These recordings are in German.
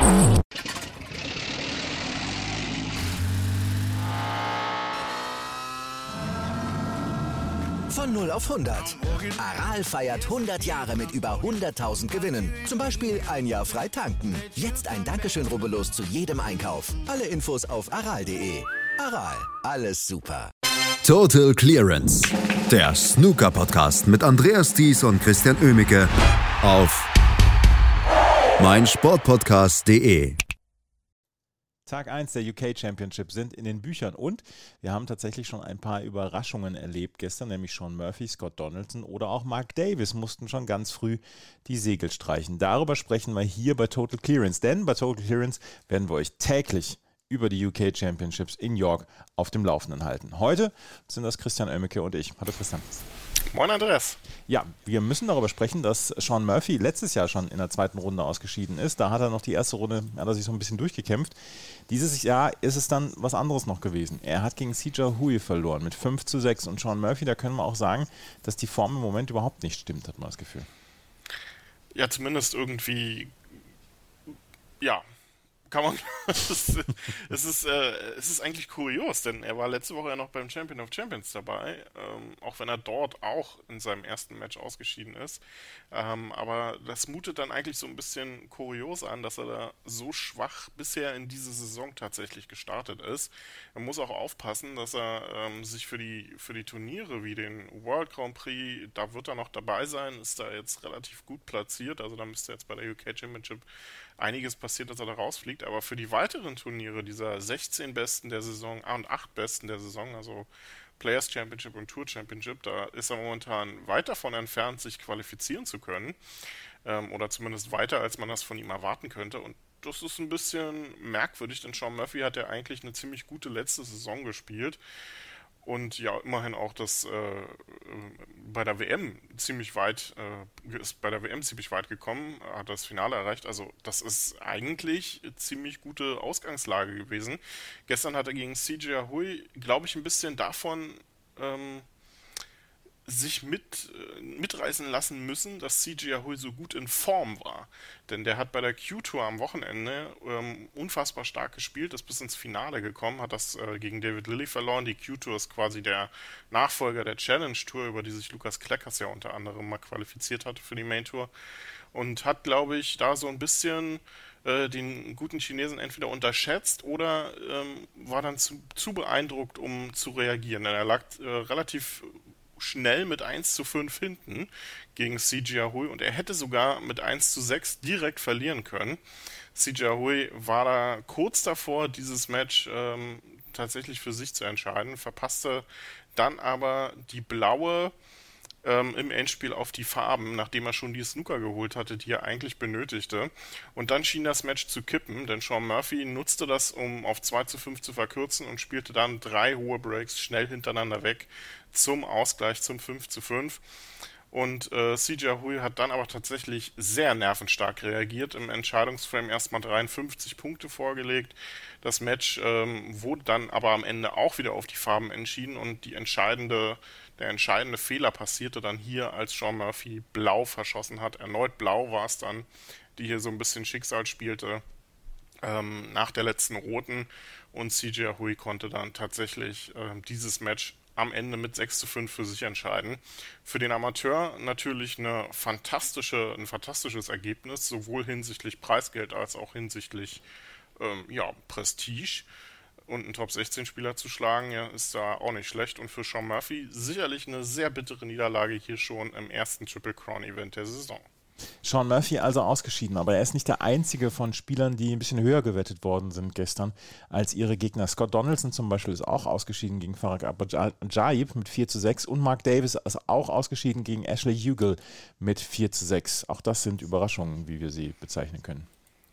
Von 0 auf 100. Aral feiert 100 Jahre mit über 100.000 Gewinnen. Zum Beispiel ein Jahr frei tanken. Jetzt ein Dankeschön, rubbellos zu jedem Einkauf. Alle Infos auf aral.de. Aral, alles super. Total Clearance. Der Snooker-Podcast mit Andreas Thies und Christian Oemicke auf meinsportpodcast.de. Tag 1 der UK Championship sind in den Büchern und wir haben tatsächlich schon ein paar Überraschungen erlebt gestern, nämlich Shaun Murphy, Scott Donaldson oder auch Mark Davis mussten schon ganz früh die Segel streichen. Darüber sprechen wir hier bei Total Clearance, denn bei Total Clearance werden wir euch täglich über die UK Championships in York auf dem Laufenden halten. Heute sind das Christian Oemicke und ich. Hallo Christian. Moin Andreas. Ja, wir müssen darüber sprechen, dass Shaun Murphy letztes Jahr schon in der zweiten Runde ausgeschieden ist. Da hat er noch die erste Runde, hat er sich so ein bisschen durchgekämpft. Dieses Jahr ist es dann was anderes noch gewesen. Er hat gegen Si-Jia Hui verloren mit 5:6 und Shaun Murphy, da können wir auch sagen, dass die Form im Moment überhaupt nicht stimmt, hat man das Gefühl. Ja, zumindest irgendwie, ja, kann man, es ist eigentlich kurios, denn er war letzte Woche ja noch beim Champion of Champions dabei, auch wenn er dort auch in seinem ersten Match ausgeschieden ist. Aber das mutet dann eigentlich so ein bisschen kurios an, dass er da so schwach bisher in diese Saison tatsächlich gestartet ist. Er muss auch aufpassen, dass er sich für die Turniere wie den World Grand Prix, da wird er noch dabei sein, ist da jetzt relativ gut platziert, also da müsste jetzt bei der UK Championship einiges passiert, dass er da rausfliegt, aber für die weiteren Turniere, dieser 16 Besten der Saison und 8 Besten der Saison, also Players Championship und Tour Championship, da ist er momentan weit davon entfernt, sich qualifizieren zu können, oder zumindest weiter, als man das von ihm erwarten könnte, und das ist ein bisschen merkwürdig, denn Shaun Murphy hat ja eigentlich eine ziemlich gute letzte Saison gespielt. Und ja, immerhin auch das bei der WM ziemlich weit gekommen, hat das Finale erreicht. Also das ist eigentlich eine ziemlich gute Ausgangslage gewesen. Gestern hat er gegen Si-Jia Hui, glaube ich, ein bisschen davon sich mitreißen lassen müssen, dass Si-Jia Hui so gut in Form war. Denn der hat bei der Q-Tour am Wochenende unfassbar stark gespielt, ist bis ins Finale gekommen, hat das gegen David Lilley verloren. Die Q-Tour ist quasi der Nachfolger der Challenge Tour, über die sich Lukas Kleckers ja unter anderem mal qualifiziert hatte für die Main Tour. Und hat, glaube ich, da so ein bisschen den guten Chinesen entweder unterschätzt oder war dann zu beeindruckt, um zu reagieren. Denn er lag relativ schnell mit 1:5 hinten gegen Si-Jia Hui und er hätte sogar mit 1:6 direkt verlieren können. Si-Jia Hui war da kurz davor, dieses Match tatsächlich für sich zu entscheiden, verpasste dann aber die blaue im Endspiel auf die Farben, nachdem er schon die Snooker geholt hatte, die er eigentlich benötigte. Und dann schien das Match zu kippen, denn Shaun Murphy nutzte das, um auf 2:5 zu verkürzen und spielte dann 3 hohe Breaks schnell hintereinander weg zum Ausgleich zum 5:5. Und Si-Jia Hui hat dann aber tatsächlich sehr nervenstark reagiert, im Entscheidungsframe erstmal 53 Punkte vorgelegt. Das Match wurde dann aber am Ende auch wieder auf die Farben entschieden und der entscheidende Fehler passierte dann hier, als Shaun Murphy blau verschossen hat. Erneut blau war es dann, die hier so ein bisschen Schicksal spielte nach der letzten roten, und Si-Jia Hui konnte dann tatsächlich dieses Match am Ende mit 6:5 für sich entscheiden. Für den Amateur natürlich ein fantastisches Ergebnis, sowohl hinsichtlich Preisgeld als auch hinsichtlich Prestige. Und einen Top-16-Spieler zu schlagen, ja, ist da auch nicht schlecht. Und für Shaun Murphy sicherlich eine sehr bittere Niederlage hier schon im ersten Triple Crown-Event der Saison. Shaun Murphy also ausgeschieden, aber er ist nicht der einzige von Spielern, die ein bisschen höher gewettet worden sind gestern als ihre Gegner. Scott Donaldson zum Beispiel ist auch ausgeschieden gegen Farag Abajaib mit 4:6 und Mark Davis ist auch ausgeschieden gegen Ashley Hugel mit 4:6. Auch das sind Überraschungen, wie wir sie bezeichnen können.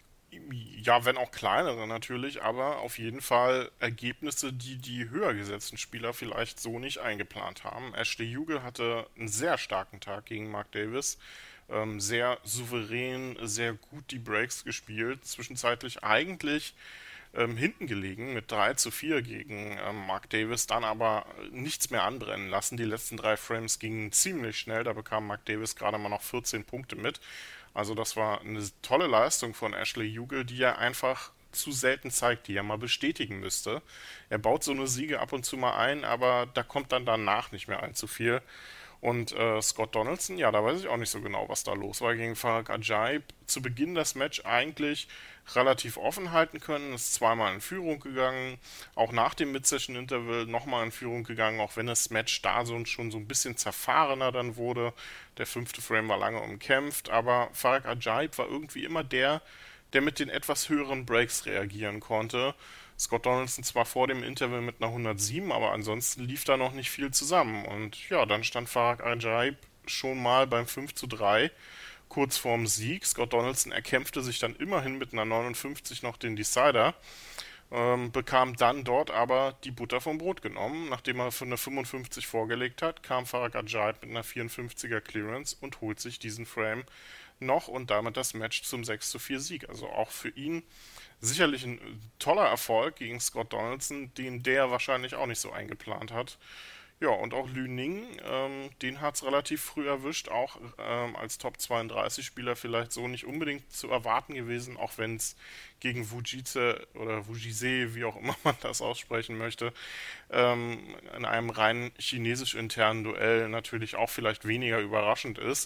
Ja, wenn auch kleinere natürlich, aber auf jeden Fall Ergebnisse, die höher gesetzten Spieler vielleicht so nicht eingeplant haben. Ashley Hugel hatte einen sehr starken Tag gegen Mark Davis, sehr souverän, sehr gut die Breaks gespielt, zwischenzeitlich eigentlich hinten gelegen mit 3:4 gegen Mark Davis, dann aber nichts mehr anbrennen lassen. Die letzten 3 Frames gingen ziemlich schnell, da bekam Mark Davis gerade mal noch 14 Punkte mit. Also das war eine tolle Leistung von Ashley Jugel, die er einfach zu selten zeigt, die er mal bestätigen müsste. Er baut so eine Siege ab und zu mal ein, aber da kommt dann danach nicht mehr allzu viel. Und Scott Donaldson, ja, da weiß ich auch nicht so genau, was da los war gegen Farag Ajaib. Zu Beginn das Match eigentlich relativ offen halten können, ist zweimal in Führung gegangen, auch nach dem Mid-Session-Interval nochmal in Führung gegangen, auch wenn das Match da schon so ein bisschen zerfahrener dann wurde. Der 5. Frame war lange umkämpft, aber Farag Ajaib war irgendwie immer der mit den etwas höheren Breaks reagieren konnte. Scott Donaldson zwar vor dem Interval mit einer 107, aber ansonsten lief da noch nicht viel zusammen. Und ja, dann stand Farag Ajaib schon mal beim 5:3 kurz vorm Sieg. Scott Donaldson erkämpfte sich dann immerhin mit einer 59 noch den Decider, bekam dann dort aber die Butter vom Brot genommen. Nachdem er für eine 55 vorgelegt hat, kam Farag Ajaib mit einer 54er Clearance und holt sich diesen Frame noch und damit das Match zum 6:4 Sieg. Also auch für ihn sicherlich ein toller Erfolg gegen Scott Donaldson, den der wahrscheinlich auch nicht so eingeplant hat. Ja, und auch Lü Ning, den hat es relativ früh erwischt, auch als Top-32-Spieler vielleicht so nicht unbedingt zu erwarten gewesen, auch wenn es gegen Wujise oder Wujise, wie auch immer man das aussprechen möchte, in einem rein chinesisch-internen Duell natürlich auch vielleicht weniger überraschend ist.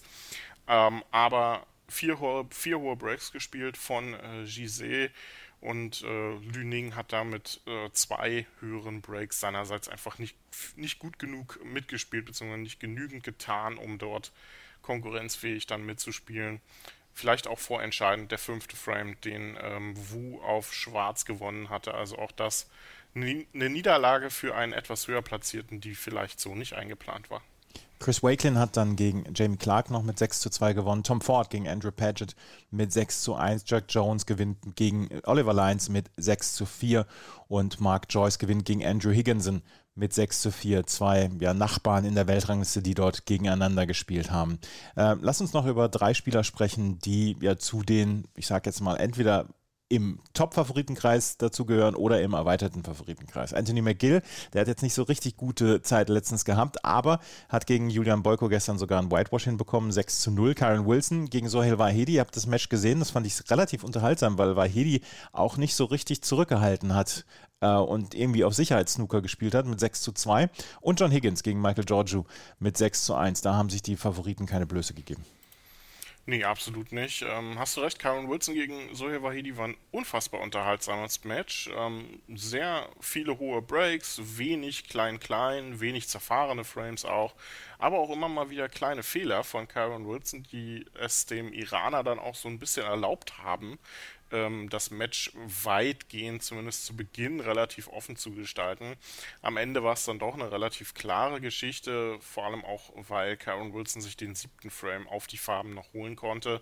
Aber vier hohe Breaks gespielt von Gise und Lü Ning hat damit 2 höheren Breaks seinerseits einfach nicht gut genug mitgespielt, beziehungsweise nicht genügend getan, um dort konkurrenzfähig dann mitzuspielen. Vielleicht auch vorentscheidend der 5. Frame, den Wu auf Schwarz gewonnen hatte. Also auch das eine Niederlage für einen etwas höher Platzierten, die vielleicht so nicht eingeplant war. Chris Wakelin hat dann gegen Jamie Clark noch mit 6:2 gewonnen. Tom Ford gegen Andrew Paget mit 6:1. Jack Jones gewinnt gegen Oliver Lyons mit 6:4. Und Mark Joyce gewinnt gegen Andrew Higginson mit 6:4. 2 Nachbarn in der Weltrangliste, die dort gegeneinander gespielt haben. Lass uns noch über 3 Spieler sprechen, die zu den, ich sage jetzt mal, entweder im Top-Favoritenkreis dazugehören oder im erweiterten Favoritenkreis. Anthony McGill, der hat jetzt nicht so richtig gute Zeit letztens gehabt, aber hat gegen Julian Boyko gestern sogar einen Whitewash hinbekommen, 6:0. Karen Wilson gegen Sohail Vahedi, ihr habt das Match gesehen, das fand ich relativ unterhaltsam, weil Vahedi auch nicht so richtig zurückgehalten hat und irgendwie auf Sicherheitssnooker gespielt hat mit 6:2. Und John Higgins gegen Michael Giorgio mit 6:1. Da haben sich die Favoriten keine Blöße gegeben. Nee, absolut nicht. Hast du recht, Karen Wilson gegen Sohail Vahedi war ein unfassbar unterhaltsames Match. Sehr viele hohe Breaks, wenig klein-klein, wenig zerfahrene Frames auch, aber auch immer mal wieder kleine Fehler von Karen Wilson, die es dem Iraner dann auch so ein bisschen erlaubt haben, das Match weitgehend, zumindest zu Beginn, relativ offen zu gestalten. Am Ende war es dann doch eine relativ klare Geschichte, vor allem auch, weil Karen Wilson sich den 7. Frame auf die Farben noch holen konnte.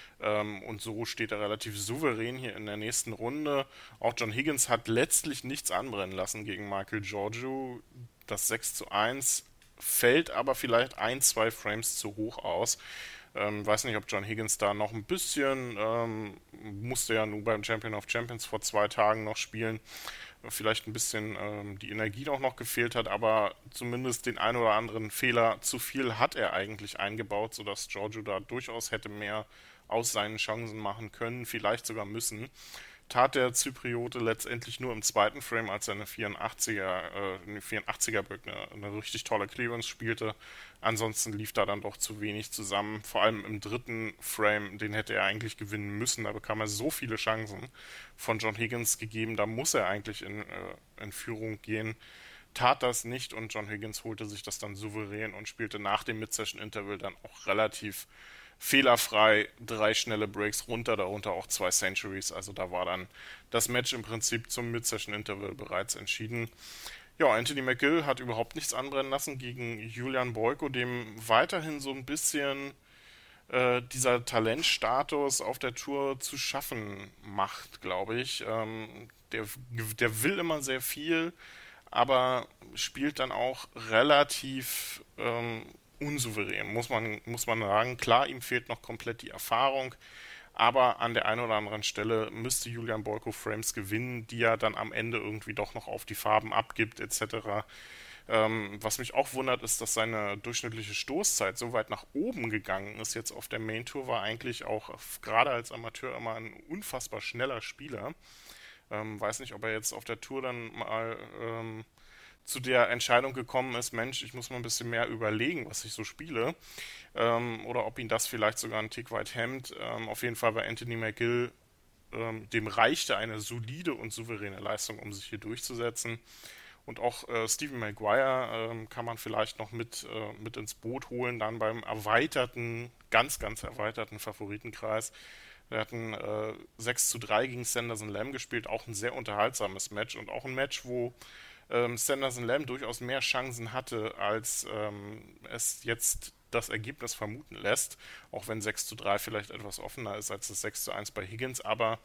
Und so steht er relativ souverän hier in der nächsten Runde. Auch John Higgins hat letztlich nichts anbrennen lassen gegen Michael Giorgio. Das 6:1 fällt aber vielleicht 1-2 Frames zu hoch aus. Weiß nicht, ob John Higgins da noch ein bisschen, musste ja nur beim Champion of Champions vor 2 Tagen noch spielen, vielleicht ein bisschen die Energie auch noch gefehlt hat, aber zumindest den ein oder anderen Fehler zu viel hat er eigentlich eingebaut, sodass Giorgio da durchaus hätte mehr aus seinen Chancen machen können, vielleicht sogar müssen. Tat der Zypriote letztendlich nur im 2. Frame, als er eine 84er Break, eine richtig tolle Clearance spielte. Ansonsten lief da dann doch zu wenig zusammen. Vor allem im 3. Frame, den hätte er eigentlich gewinnen müssen. Da bekam er so viele Chancen von John Higgins gegeben. Da muss er eigentlich in Führung gehen. Tat das nicht und John Higgins holte sich das dann souverän und spielte nach dem Mid-Session-Interval dann auch relativ fehlerfrei 3 schnelle Breaks runter, darunter auch 2 Centuries. Also da war dann das Match im Prinzip zum Mid-Session-Interval bereits entschieden. Ja, Anthony McGill hat überhaupt nichts anbrennen lassen gegen Julian Boyko, dem weiterhin so ein bisschen dieser Talentstatus auf der Tour zu schaffen macht, glaube ich. Der will immer sehr viel, aber spielt dann auch relativ unsouverän, muss man sagen. Klar, ihm fehlt noch komplett die Erfahrung, aber an der einen oder anderen Stelle müsste Julian Boyko Frames gewinnen, die er dann am Ende irgendwie doch noch auf die Farben abgibt, etc. Was mich auch wundert, ist, dass seine durchschnittliche Stoßzeit so weit nach oben gegangen ist. Jetzt auf der Main Tour war eigentlich auch gerade als Amateur immer ein unfassbar schneller Spieler. Weiß nicht, ob er jetzt auf der Tour dann mal zu der Entscheidung gekommen ist, Mensch, ich muss mal ein bisschen mehr überlegen, was ich so spiele. Oder ob ihn das vielleicht sogar einen Tick weit hemmt. Auf jeden Fall war Anthony McGill, dem reichte eine solide und souveräne Leistung, um sich hier durchzusetzen. Und auch Stephen Maguire kann man vielleicht noch mit ins Boot holen, dann beim ganz erweiterten Favoritenkreis. Wir hatten 6:3 gegen Sanderson Lamb gespielt, auch ein sehr unterhaltsames Match und auch ein Match, wo Sanderson Lamb durchaus mehr Chancen hatte, als es jetzt das Ergebnis vermuten lässt, auch wenn 6:3 vielleicht etwas offener ist als das 6:1 bei Higgins, aber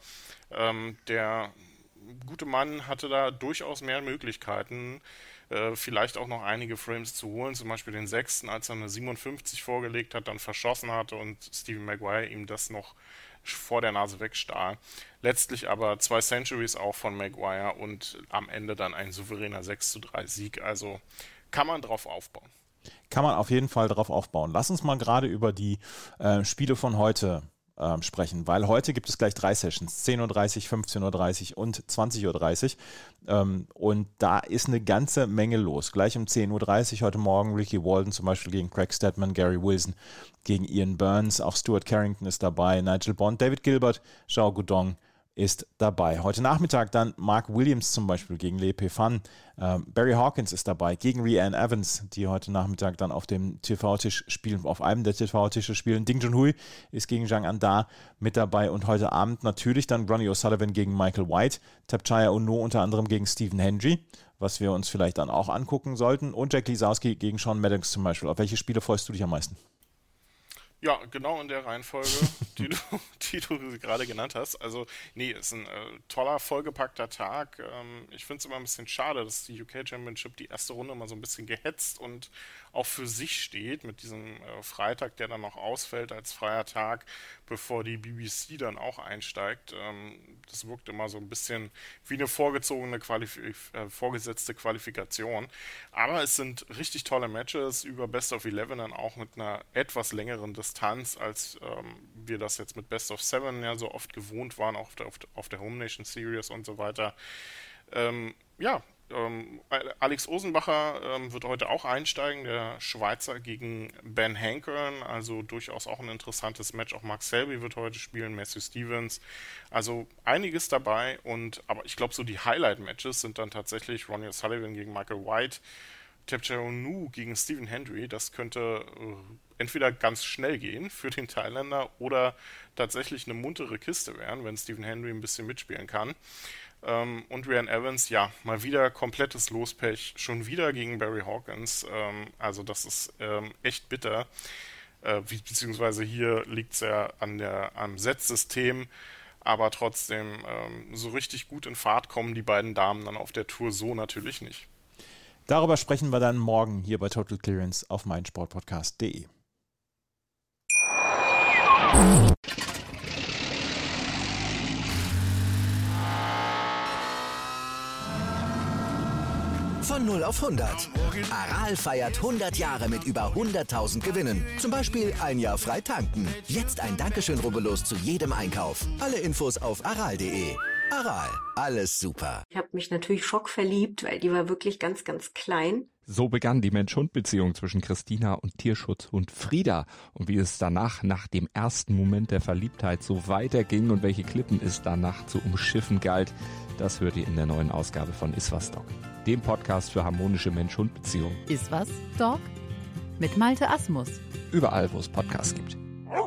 der gute Mann hatte da durchaus mehr Möglichkeiten, vielleicht auch noch einige Frames zu holen, zum Beispiel den 6., als er eine 57 vorgelegt hat, dann verschossen hatte und Stephen Maguire ihm das noch vor der Nase wegstahl. Letztlich aber 2 Centuries auch von Maguire und am Ende dann ein souveräner 6:3 Sieg, also kann man drauf aufbauen. Kann man auf jeden Fall drauf aufbauen. Lass uns mal gerade über die Spiele von heute sprechen, weil heute gibt es gleich 3 Sessions, 10:30 Uhr, 15:30 Uhr und 20:30 Uhr und da ist eine ganze Menge los. Gleich um 10:30 Uhr heute Morgen Ricky Walden zum Beispiel gegen Craig Stedman, Gary Wilson gegen Ian Burns, auch Stuart Carrington ist dabei, Nigel Bond, David Gilbert, Zhao Guodong ist dabei. Heute Nachmittag dann Mark Williams zum Beispiel gegen Le Pefan. Barry Hawkins ist dabei gegen Rhiannon Evans, die heute Nachmittag dann auf dem TV-Tisch spielen, auf einem der TV-Tische spielen. Ding Junhui ist gegen Zhang Anda mit dabei und heute Abend natürlich dann Ronnie O'Sullivan gegen Michael White, Tapchaya Uno unter anderem gegen Stephen Hendry, was wir uns vielleicht dann auch angucken sollten, und Jack Lisowski gegen Sean Maddox zum Beispiel. Auf welche Spiele freust du dich am meisten? Ja, genau in der Reihenfolge, die du gerade genannt hast. Also, nee, ist ein toller, vollgepackter Tag. Ich finde es immer ein bisschen schade, dass die UK Championship die erste Runde mal so ein bisschen gehetzt und auch für sich steht, mit diesem Freitag, der dann noch ausfällt als freier Tag, bevor die BBC dann auch einsteigt. Das wirkt immer so ein bisschen wie eine vorgesetzte Qualifikation. Aber es sind richtig tolle Matches über Best of 11 dann auch mit einer etwas längeren Distanz, als wir das jetzt mit Best of 7 ja so oft gewohnt waren, auch auf der Home Nation Series und so weiter. Alex Osenbacher wird heute auch einsteigen, der Schweizer gegen Ben Hankern, also durchaus auch ein interessantes Match. Auch Mark Selby wird heute spielen, Matthew Stevens, also einiges dabei. Aber ich glaube, so die Highlight-Matches sind dann tatsächlich Ronnie O'Sullivan gegen Michael White, Tapchaya Uno gegen Stephen Hendry. Das könnte entweder ganz schnell gehen für den Thailänder oder tatsächlich eine muntere Kiste werden, wenn Stephen Hendry ein bisschen mitspielen kann. Und Rhiannon Evans, ja, mal wieder komplettes Lospech, schon wieder gegen Barry Hawkins, also das ist echt bitter, beziehungsweise hier liegt es ja am Setzsystem, aber trotzdem so richtig gut in Fahrt kommen die beiden Damen dann auf der Tour so natürlich nicht. Darüber sprechen wir dann morgen hier bei Total Clearance auf meinsportpodcast.de. Von 0 auf 100. Aral feiert 100 Jahre mit über 100.000 Gewinnen. Zum Beispiel ein Jahr frei tanken. Jetzt ein Dankeschön, rubbellos zu jedem Einkauf. Alle Infos auf aral.de. Aral, alles super. Ich habe mich natürlich schockverliebt, weil die war wirklich ganz, ganz klein. So begann die Mensch-Hund-Beziehung zwischen Christina und Tierschutzhund Frieda. Und wie es danach, nach dem ersten Moment der Verliebtheit, so weiterging und welche Klippen es danach zu umschiffen galt, das hört ihr in der neuen Ausgabe von Iswas Dog, dem Podcast für harmonische Mensch-Hund-Beziehungen. Iswas Dog mit Malte Asmus. Überall, wo es Podcasts gibt.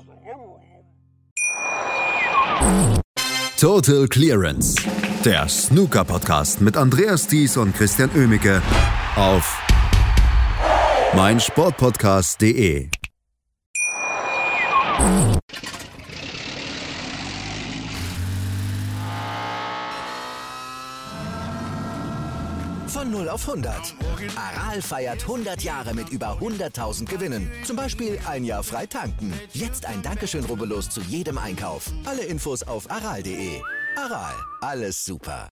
Total Clearance, der Snooker-Podcast mit Andreas Thies und Christian Oemicke auf meinsportpodcast.de. Von 0 auf 100. Aral feiert 100 Jahre mit über 100.000 Gewinnen. Zum Beispiel ein Jahr frei tanken. Jetzt ein Dankeschön, rubbellos zu jedem Einkauf. Alle Infos auf aral.de. Aral, alles super.